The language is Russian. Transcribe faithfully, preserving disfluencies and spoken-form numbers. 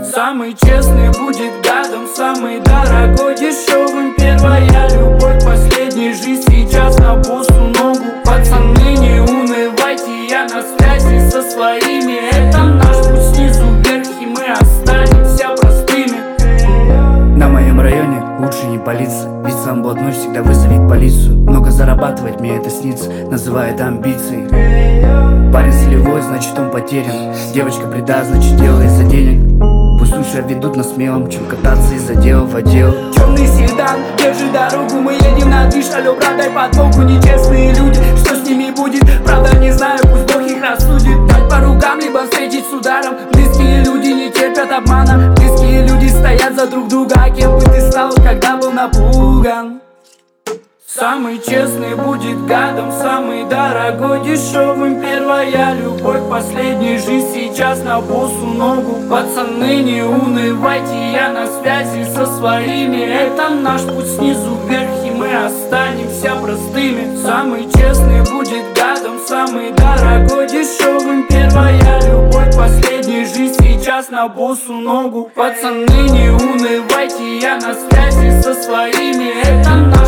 Самый честный будет гадом, самый дорогой дешевым. Первая любовь, последняя жизнь, сейчас на босу ногу. Пацаны, не унывайте, я на связи со своими. Это наш путь снизу вверх, и мы останемся простыми. На моем районе лучше не палиться, ведь сам блатной всегда вызовет полицию. Много зарабатывать, мне это снится, называют амбиции. Парень солевой, значит он потерян. Девочка преда, значит делает из-за денег. Пусть лучше ведут нас смелым, чем кататься из отдела в отдел. Черный седан, держи дорогу, мы едем на движ. Алло, брат, дай подмогу, нечестные люди, что с ними будет? Правда не знаю, пусть Бог их рассудит. Дать по рукам, либо встретить с ударом. Близкие люди не терпят обмана. Близкие люди стоят за друг друга. А кем бы ты стал, когда был напуган? Самый честный будет гадом, самый дорогой дешевым. Первая любовь, последняя жизнь, сейчас на босу ногу. Пацаны, не унывайте, я на связи со своими. Это наш путь снизу вверх, и мы останемся простыми. Самый честный будет гадом, самый дорогой дешевым. Первая любовь, последняя жизнь, сейчас на босу ногу. Пацаны, не унывайте, я на связи со своими. Это наш